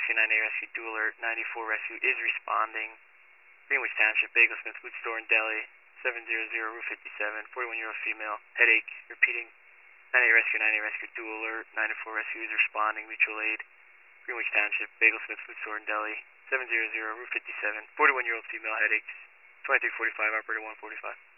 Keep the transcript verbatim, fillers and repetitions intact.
Rescue, nine eight Rescue, dual alert, ninety-four Rescue is responding. Greenwich Township, Bagel Smith Food Store and Deli, seven hundred, Route fifty-seven, forty-one-year-old female, headache, repeating, nine eight Rescue, nine eight Rescue, dual alert, ninety-four Rescue is responding, mutual aid. Greenwich Township, Bagel Smith Food Store and Deli, seven hundred, Route fifty-seven, forty-one-year-old female, headaches, twenty-three forty-five, operator one forty-five.